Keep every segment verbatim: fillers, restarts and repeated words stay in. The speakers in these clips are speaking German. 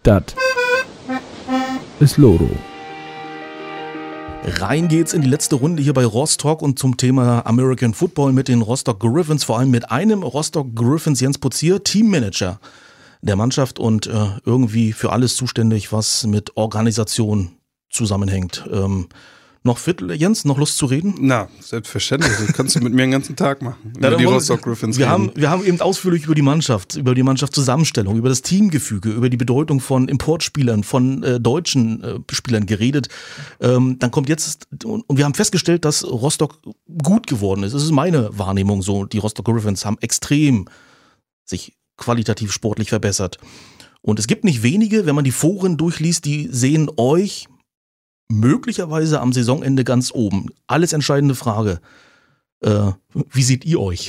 Das ist Loro. Rein geht's in die letzte Runde hier bei Rostock und zum Thema American Football mit den Rostock Griffins, vor allem mit einem Rostock Griffins, Jens Putzier, Teammanager der Mannschaft und äh, irgendwie für alles zuständig, was mit Organisation zusammenhängt. Ähm, noch fit, Jens, noch Lust zu reden? Na, selbstverständlich. Das kannst du mit mir den ganzen Tag machen. Na, über die wollen, Rostock Griffins wir reden. haben, wir haben eben ausführlich über die Mannschaft, über die Mannschaftszusammenstellung, über das Teamgefüge, über die Bedeutung von Importspielern, von äh, deutschen äh, Spielern geredet. Ähm, dann kommt jetzt, und, und wir haben festgestellt, dass Rostock gut geworden ist. Das ist meine Wahrnehmung so. Die Rostock Griffins haben extrem sich qualitativ sportlich verbessert. Und es gibt nicht wenige, wenn man die Foren durchliest, die sehen euch möglicherweise am Saisonende ganz oben. Alles entscheidende Frage. Äh, wie seht ihr euch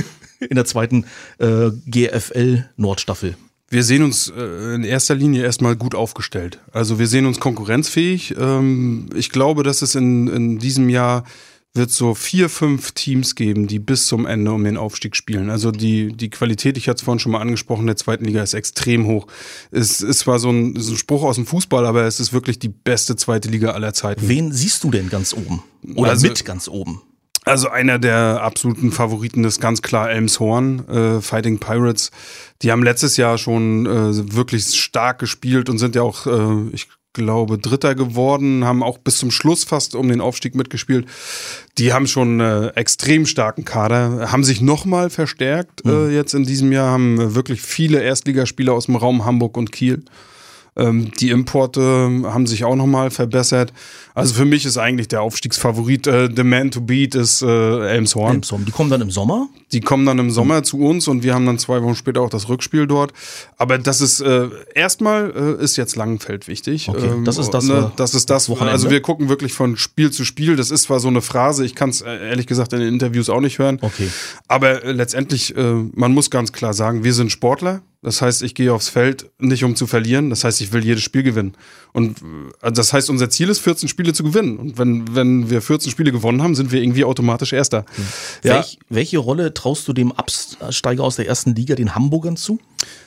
in der zweiten äh, G F L-Nordstaffel? Wir sehen uns äh, in erster Linie erstmal gut aufgestellt. Also wir sehen uns konkurrenzfähig. Ähm, ich glaube, dass es in, in diesem Jahr wird so vier, fünf Teams geben, die bis zum Ende um den Aufstieg spielen. Also die, die Qualität, ich hatte es vorhin schon mal angesprochen, der zweiten Liga ist extrem hoch. Es ist zwar so ein, so ein Spruch aus dem Fußball, aber es ist wirklich die beste zweite Liga aller Zeiten. Wen siehst du denn ganz oben? Oder also, mit ganz oben? Also einer der absoluten Favoriten ist ganz klar Elmshorn, äh, Fighting Pirates. Die haben letztes Jahr schon äh, wirklich stark gespielt und sind ja auch, äh, ich glaube, Dritter geworden, haben auch bis zum Schluss fast um den Aufstieg mitgespielt. Die haben schon einen äh, extrem starken Kader, haben sich nochmal verstärkt äh, jetzt in diesem Jahr, haben wirklich viele Erstligaspieler aus dem Raum Hamburg und Kiel. Ähm, die Importe haben sich auch nochmal verbessert. Also für mich ist eigentlich der Aufstiegsfavorit, äh, the man to beat ist äh, Elmshorn. Elmshorn. Die kommen dann im Sommer? Die kommen dann im Sommer mhm. zu uns und wir haben dann zwei Wochen später auch das Rückspiel dort. Aber das ist, äh, erstmal äh, ist jetzt Langenfeld wichtig. Okay, ähm, das ist das, ne, das ist das, Wochenende. Also wir gucken wirklich von Spiel zu Spiel. Das ist zwar so eine Phrase, ich kann es äh, ehrlich gesagt in den Interviews auch nicht hören. Okay. Aber äh, letztendlich, äh, man muss ganz klar sagen, wir sind Sportler. Das heißt, ich gehe aufs Feld nicht um zu verlieren. Das heißt, ich will jedes Spiel gewinnen. Und äh, das heißt, unser Ziel ist, vierzehn Spiele zu gewinnen. Und wenn, wenn wir vierzehn Spiele gewonnen haben, sind wir irgendwie automatisch Erster. Hm. Ja. Welch, welche Rolle traust du dem Absteiger aus der ersten Liga, den Hamburgern, zu?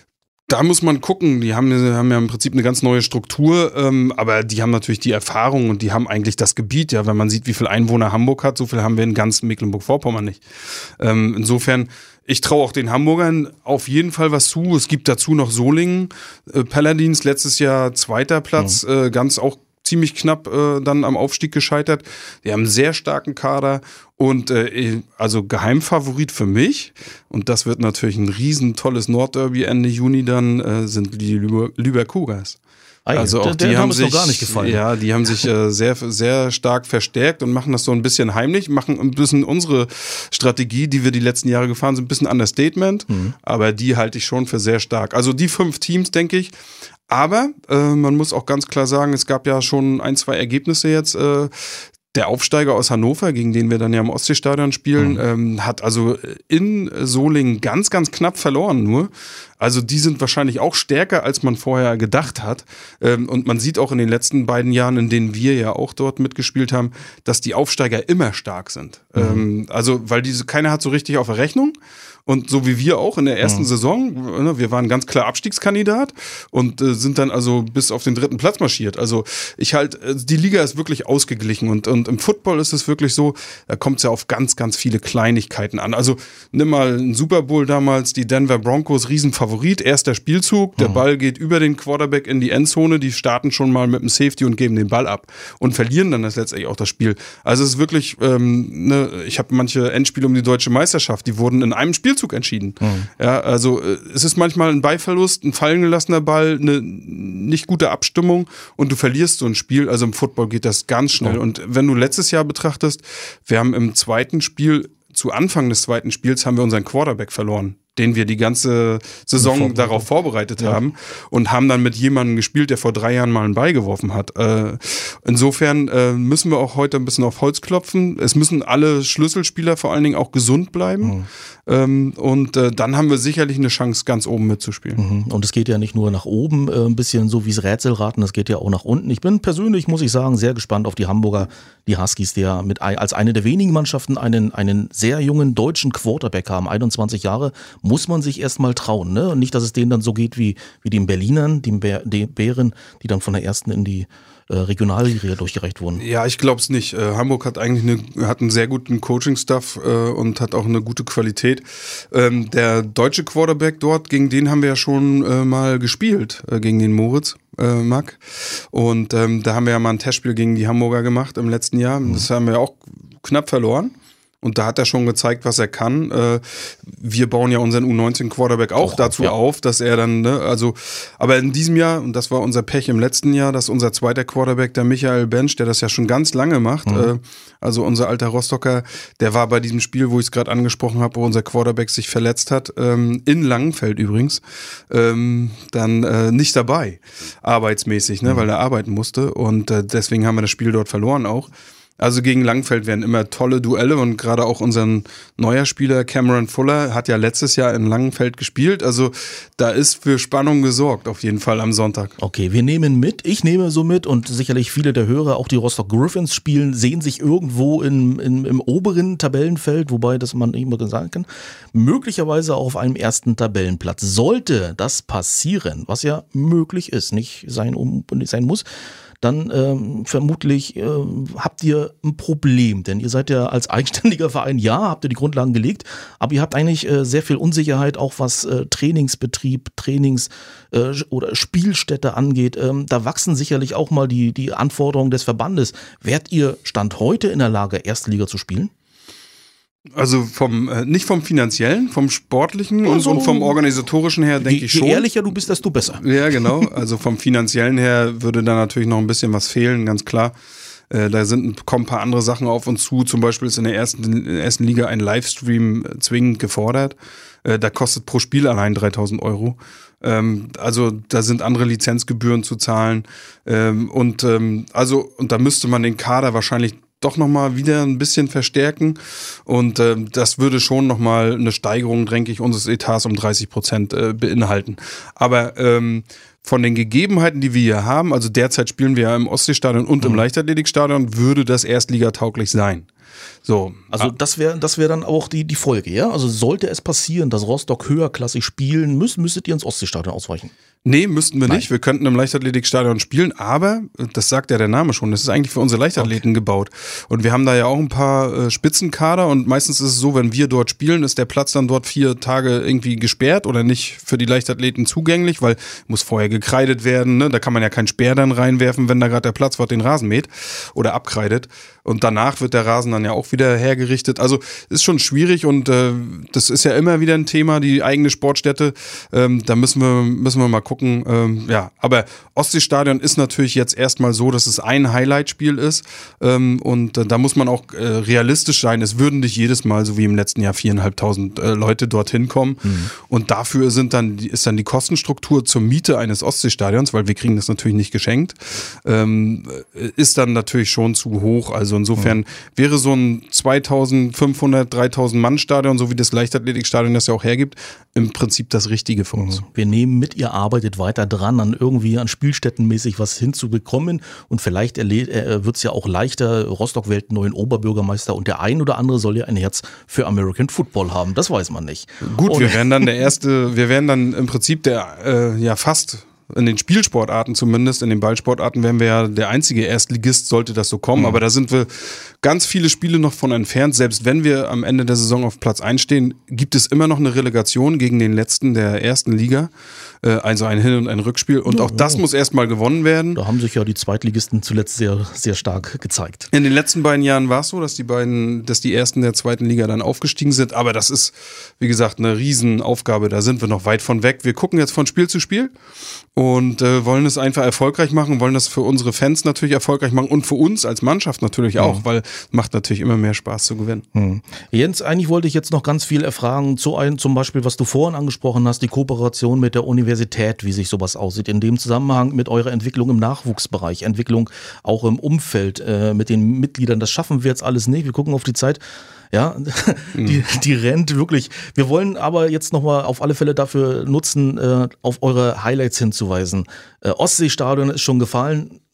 Da muss man gucken, die haben, haben ja im Prinzip eine ganz neue Struktur, ähm, aber die haben natürlich die Erfahrung und die haben eigentlich das Gebiet, ja, wenn man sieht, wie viel Einwohner Hamburg hat, so viel haben wir in ganz Mecklenburg-Vorpommern nicht. Ähm, insofern, ich traue auch den Hamburgern auf jeden Fall was zu. Es gibt dazu noch Solingen, äh, Paladins letztes Jahr zweiter Platz, mhm. äh, ganz auch ziemlich knapp äh, dann am Aufstieg gescheitert. Die haben einen sehr starken Kader und äh, also Geheimfavorit für mich, und das wird natürlich ein riesen tolles Nordderby Ende Juni dann, äh, sind die Lüber- Lübeck-Cougars. Also auch der, der die haben ist sich noch gar nicht gefallen. Ja, die haben sich äh, sehr sehr stark verstärkt und machen das so ein bisschen heimlich, machen ein bisschen unsere Strategie, die wir die letzten Jahre gefahren sind, ein bisschen Understatement, mhm. aber die halte ich schon für sehr stark. Also die fünf Teams, denke ich. Aber äh, man muss auch ganz klar sagen, es gab ja schon ein, zwei Ergebnisse jetzt. Äh, Der Aufsteiger aus Hannover, gegen den wir dann ja im Ostseestadion spielen, mhm. ähm, hat also in Solingen ganz, ganz knapp verloren nur. Also die sind wahrscheinlich auch stärker, als man vorher gedacht hat. Ähm, und man sieht auch in den letzten beiden Jahren, in denen wir ja auch dort mitgespielt haben, dass die Aufsteiger immer stark sind. Mhm. Ähm, also weil diese keiner hat so richtig auf der Rechnung. Und so wie wir auch in der ersten mhm. Saison, wir waren ganz klar Abstiegskandidat und äh, sind dann also bis auf den dritten Platz marschiert. Also ich halt, die Liga ist wirklich ausgeglichen und, und im Football ist es wirklich so, da kommt es ja auf ganz, ganz viele Kleinigkeiten an. Also nimm mal einen Super Bowl damals, die Denver Broncos, Riesenfavorit, erster Spielzug, der mhm. Ball geht über den Quarterback in die Endzone, die starten schon mal mit dem Safety und geben den Ball ab und verlieren dann das letztendlich auch das Spiel. Also es ist wirklich, ähm, ne, ich habe manche Endspiele um die deutsche Meisterschaft, die wurden in einem Spiel entschieden. Mhm. Ja, also es ist manchmal ein Ballverlust, ein fallen gelassener Ball, eine nicht gute Abstimmung und du verlierst so ein Spiel. Also im Football geht das ganz schnell. Mhm. Und wenn du letztes Jahr betrachtest, wir haben im zweiten Spiel, zu Anfang des zweiten Spiels haben wir unseren Quarterback verloren, den wir die ganze Saison Vorbereitung. darauf vorbereitet ja. haben und haben dann mit jemandem gespielt, der vor drei Jahren mal einen Ball geworfen hat. Äh, insofern äh, müssen wir auch heute ein bisschen auf Holz klopfen. Es müssen alle Schlüsselspieler vor allen Dingen auch gesund bleiben. Mhm. Ähm, und äh, dann haben wir sicherlich eine Chance, ganz oben mitzuspielen. Mhm. Und es geht ja nicht nur nach oben, äh, ein bisschen so wie das Rätselraten, es geht ja auch nach unten. Ich bin persönlich, muss ich sagen, sehr gespannt auf die Hamburger, die Huskies, die ja mit, als eine der wenigen Mannschaften einen, einen sehr jungen deutschen Quarterback haben, einundzwanzig Jahre, muss man sich erstmal trauen, ne? Und nicht, dass es denen dann so geht wie, wie den Berlinern, den Bär, den Bären, die dann von der ersten in die äh, Regionalliga durchgereicht wurden. Ja, ich glaube es nicht. Äh, Hamburg hat eigentlich eine, hat einen sehr guten Coaching-Staff äh, und hat auch eine gute Qualität. Ähm, der deutsche Quarterback dort, gegen den haben wir ja schon äh, mal gespielt, äh, gegen den Moritz. Äh, Mack. Und ähm, da haben wir ja mal ein Testspiel gegen die Hamburger gemacht im letzten Jahr. Das haben wir auch knapp verloren. Und da hat er schon gezeigt, was er kann. Äh, wir bauen ja unseren U neunzehn Quarterback auch, auch dazu ja. auf, dass er dann, ne, also, aber in diesem Jahr, und das war unser Pech im letzten Jahr, dass unser zweiter Quarterback, der Michael Bench, der das ja schon ganz lange macht, mhm. äh, also unser alter Rostocker, der war bei diesem Spiel, wo ich es gerade angesprochen habe, wo unser Quarterback sich verletzt hat, ähm, in Langenfeld übrigens, ähm, dann äh, nicht dabei, arbeitsmäßig, ne, mhm. weil er arbeiten musste. Und äh, deswegen haben wir das Spiel dort verloren auch. Also gegen Langenfeld werden immer tolle Duelle und gerade auch unser neuer Spieler Cameron Fuller hat ja letztes Jahr in Langenfeld gespielt. Also da ist für Spannung gesorgt, auf jeden Fall am Sonntag. Okay, wir nehmen mit, ich nehme so mit und sicherlich viele der Hörer, auch die Rostock Griffins spielen, sehen sich irgendwo in, in, im oberen Tabellenfeld, wobei das man nicht immer sagen kann, möglicherweise auch auf einem ersten Tabellenplatz. Sollte das passieren, was ja möglich ist, nicht sein, um, nicht sein muss, dann ähm, vermutlich äh, habt ihr ein Problem, denn ihr seid ja als eigenständiger Verein, ja, habt ihr die Grundlagen gelegt, aber ihr habt eigentlich äh, sehr viel Unsicherheit, auch was äh, Trainingsbetrieb, Trainings- äh, oder Spielstätte angeht. Ähm, da wachsen sicherlich auch mal die, die Anforderungen des Verbandes. Wärt ihr Stand heute in der Lage, Erstliga zu spielen? Also vom äh, nicht vom finanziellen, vom sportlichen und, also, und vom organisatorischen her denke ich schon. Je ehrlicher du bist, desto besser. Ja, genau. Also vom finanziellen her würde da natürlich noch ein bisschen was fehlen, ganz klar. Äh, da sind, kommen ein paar andere Sachen auf uns zu. Zum Beispiel ist in der ersten, in der ersten Liga ein Livestream zwingend gefordert. Äh, da kostet pro Spiel allein dreitausend Euro. Ähm, also da sind andere Lizenzgebühren zu zahlen. Ähm, und ähm, also und da müsste man den Kader wahrscheinlich doch nochmal wieder ein bisschen verstärken und äh, das würde schon nochmal eine Steigerung, denke ich, unseres Etats um dreißig Prozent äh, beinhalten. Aber ähm, von den Gegebenheiten, die wir hier haben, also derzeit spielen wir ja im Ostseestadion und im Leichtathletikstadion, würde das erstligatauglich sein. So. Also das wäre das wäre dann auch die, die Folge, ja? Also sollte es passieren, dass Rostock höherklassig spielen müsst, müsstet ihr ins Ostseestadion ausweichen? Nee, müssten wir Nein. nicht. Wir könnten im Leichtathletikstadion spielen, aber, das sagt ja der Name schon, das ist eigentlich für unsere Leichtathleten okay. gebaut. Und wir haben da ja auch ein paar äh, Spitzenkader und meistens ist es so, wenn wir dort spielen, ist der Platz dann dort vier Tage irgendwie gesperrt oder nicht für die Leichtathleten zugänglich, weil muss vorher gekreidet werden, ne? Da kann man ja keinen Speer dann reinwerfen, wenn da gerade der Platzwart den Rasen mäht oder abkreidet. Und danach wird der Rasen dann ja auch wieder hergerichtet. Also ist schon schwierig und äh, das ist ja immer wieder ein Thema, die eigene Sportstätte. Ähm, da müssen wir, müssen wir mal gucken. Ähm, ja, aber Ostseestadion ist natürlich jetzt erstmal so, dass es ein Highlight-Spiel ist. Ähm, und äh, da muss man auch äh, realistisch sein. Es würden nicht jedes Mal, so wie im letzten Jahr, viereinhalbtausend äh, Leute dorthin kommen. Mhm. Und dafür sind dann, ist dann die Kostenstruktur zur Miete eines Ostseestadions, weil wir kriegen das natürlich nicht geschenkt, ähm, ist dann natürlich schon zu hoch. Also insofern wäre so ein zweitausendfünfhundert, dreitausend Mann Stadion, so wie das Leichtathletikstadion das ja auch hergibt, im Prinzip das Richtige für uns. Wir nehmen mit, ihr arbeitet weiter dran, an irgendwie an Spielstättenmäßig was hinzubekommen und vielleicht äh, wird es ja auch leichter. Rostock wählt einen neuen Oberbürgermeister und der ein oder andere soll ja ein Herz für American Football haben, das weiß man nicht. Gut, und wir wären dann der erste, wir wären dann im Prinzip der, äh, ja fast in den Spielsportarten zumindest, in den Ballsportarten wären wir ja der einzige Erstligist, sollte das so kommen. Mhm. Aber da sind wir ganz viele Spiele noch von entfernt. Selbst wenn wir am Ende der Saison auf Platz eins stehen, gibt es immer noch eine Relegation gegen den letzten der ersten Liga. Also ein Hin- und ein Rückspiel. Und ja, auch das ja. muss erstmal gewonnen werden. Da haben sich ja die Zweitligisten zuletzt sehr, sehr stark gezeigt. In den letzten beiden Jahren war es so, dass die beiden, dass die ersten der zweiten Liga dann aufgestiegen sind. Aber das ist, wie gesagt, eine Riesenaufgabe. Da sind wir noch weit von weg. Wir gucken jetzt von Spiel zu Spiel und äh, wollen es einfach erfolgreich machen, wollen das für unsere Fans natürlich erfolgreich machen und für uns als Mannschaft natürlich auch, mhm. weil es macht natürlich immer mehr Spaß zu gewinnen. Mhm. Jens, eigentlich wollte ich jetzt noch ganz viel erfragen zu einem, zum Beispiel, was du vorhin angesprochen hast, die Kooperation mit der Universität, wie sich sowas aussieht. In dem Zusammenhang mit eurer Entwicklung im Nachwuchsbereich, Entwicklung auch im Umfeld äh, mit den Mitgliedern. Das schaffen wir jetzt alles nicht. Wir gucken auf die Zeit. Ja, die, die rennt wirklich. Wir wollen aber jetzt nochmal auf alle Fälle dafür nutzen, äh, auf eure Highlights hinzuweisen. Äh, Ostseestadion ist schon gefallen.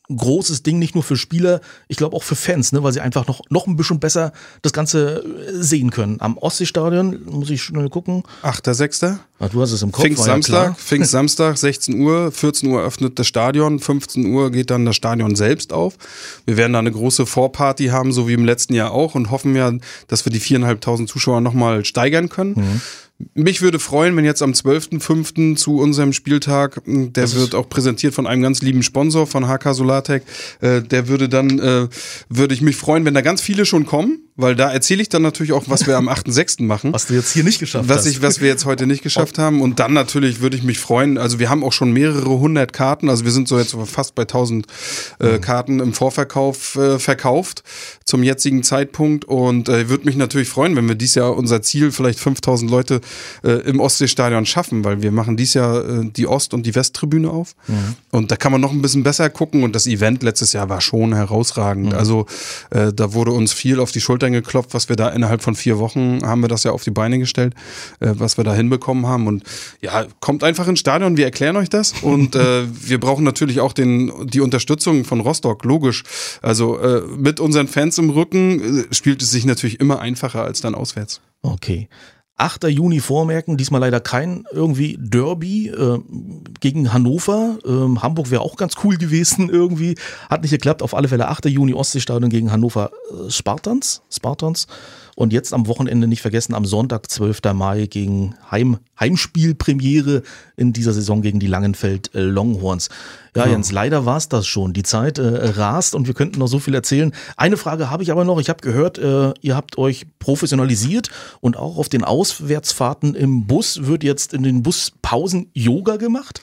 großes Ding, nicht nur für Spieler, ich glaube auch für Fans, ne, weil sie einfach noch, noch ein bisschen besser das Ganze sehen können. Am Ostseestadion, muss ich schnell gucken. achter sechster Ah, du hast es im Kopf. Pfingstsamstag, ja Pfingstsamstag, sechzehn Uhr, vierzehn Uhr öffnet das Stadion, fünfzehn Uhr geht dann das Stadion selbst auf. Wir werden da eine große Vorparty haben, so wie im letzten Jahr auch, und hoffen ja, dass wir die viertausendfünfhundert Zuschauer nochmal steigern können. Mhm. Mich würde freuen, wenn jetzt am zwölften fünften zu unserem Spieltag, der das wird auch präsentiert von einem ganz lieben Sponsor von H K Solartech, äh, der würde dann, äh, würde ich mich freuen, wenn da ganz viele schon kommen, weil da erzähle ich dann natürlich auch, was wir am achten sechsten machen. Was du jetzt hier nicht geschafft was hast. Ich, was wir jetzt heute nicht geschafft haben, und dann natürlich würde ich mich freuen, also wir haben auch schon mehrere hundert Karten, also wir sind so jetzt fast bei tausend äh, Karten im Vorverkauf äh, verkauft zum jetzigen Zeitpunkt, und äh, würde mich natürlich freuen, wenn wir dieses Jahr unser Ziel, vielleicht fünftausend Leute äh, im Ostseestadion schaffen, weil wir machen dieses Jahr äh, die Ost- und die Westtribüne auf, mhm. und da kann man noch ein bisschen besser gucken, und das Event letztes Jahr war schon herausragend, mhm. also äh, da wurde uns viel auf die Schultern geklopft, was wir da innerhalb von vier Wochen haben wir das ja auf die Beine gestellt, äh, was wir da hinbekommen haben, und ja, kommt einfach ins Stadion, wir erklären euch das, und äh, wir brauchen natürlich auch den, die Unterstützung von Rostock, logisch, also äh, mit unseren Fans im Rücken äh, spielt es sich natürlich immer einfacher als dann auswärts. Okay. achter Juni vormerken, diesmal leider kein irgendwie Derby äh, gegen Hannover. Ähm, Hamburg wäre auch ganz cool gewesen irgendwie. Hat nicht geklappt. Auf alle Fälle achter Juni Ostseestadion gegen Hannover äh, Spartans. Spartans. Und jetzt am Wochenende nicht vergessen, am Sonntag, zwölfter Mai, gegen Heim, Heimspielpremiere in dieser Saison gegen die Langenfeld äh, Longhorns. Ja, Jens, leider war es das schon. Die Zeit äh, rast und wir könnten noch so viel erzählen. Eine Frage habe ich aber noch. Ich habe gehört, äh, ihr habt euch professionalisiert und auch auf den Auswärtsfahrten im Bus wird jetzt in den Buspausen Yoga gemacht.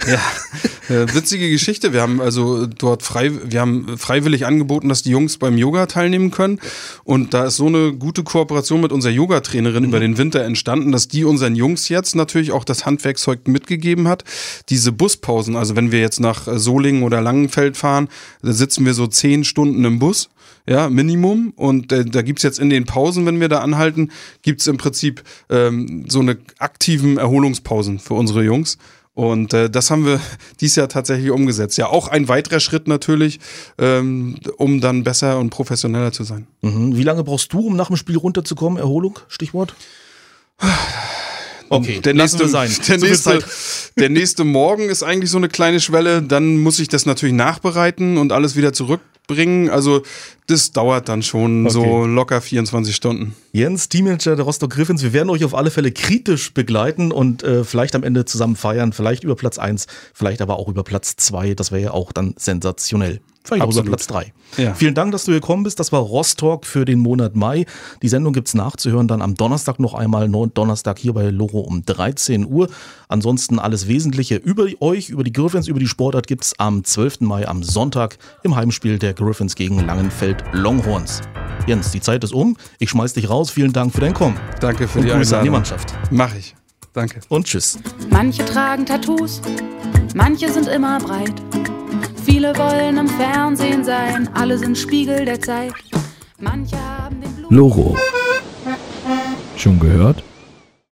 Ja, äh, witzige Geschichte. Wir haben also dort frei, wir haben freiwillig angeboten, dass die Jungs beim Yoga teilnehmen können. Und da ist so eine gute Kooperation mit unserer Yogatrainerin mhm. über den Winter entstanden, dass die unseren Jungs jetzt natürlich auch das Handwerkszeug mitgegeben hat. Diese Buspausen, also wenn wir jetzt nach Solingen oder Langenfeld fahren, da sitzen wir so zehn Stunden im Bus, ja, Minimum, und äh, da gibt's jetzt in den Pausen, wenn wir da anhalten, gibt's im Prinzip ähm, so eine aktiven Erholungspausen für unsere Jungs. Und äh, das haben wir dieses Jahr tatsächlich umgesetzt. Ja, auch ein weiterer Schritt natürlich, ähm, um dann besser und professioneller zu sein. Mhm. Wie lange brauchst du, um nach dem Spiel runterzukommen? Erholung, Stichwort? Okay, der nächste, wir sein. Der, nächste, der nächste Morgen ist eigentlich so eine kleine Schwelle. Dann muss ich das natürlich nachbereiten und alles wieder zurückbringen. Also das dauert dann schon okay. so locker vierundzwanzig Stunden. Jens, Teammanager der Rostock Griffins, wir werden euch auf alle Fälle kritisch begleiten und äh, vielleicht am Ende zusammen feiern. Vielleicht über Platz eins, vielleicht aber auch über Platz zwei. Das wäre ja auch dann sensationell. Vielleicht auch über Platz drei. Ja. Vielen Dank, dass du gekommen bist. Das war Rostock für den Monat Mai. Die Sendung gibt's nachzuhören dann am Donnerstag noch einmal. Donnerstag hier bei Loro um dreizehn Uhr. Ansonsten alles Wesentliche über euch, über die Griffins, über die Sportart gibt's am zwölften Mai am Sonntag im Heimspiel der Griffins gegen Langenfeld Longhorns. Jens, die Zeit ist um. Ich schmeiß dich raus. Vielen Dank für dein Kommen. Danke für Und die Grüße Einladung. an die Mannschaft. Mach ich. Danke. Und tschüss. Manche tragen Tattoos, manche sind immer breit. Viele wollen im Fernsehen sein, alle sind Spiegel der Zeit. Manche haben den Blut. Loro. Schon gehört?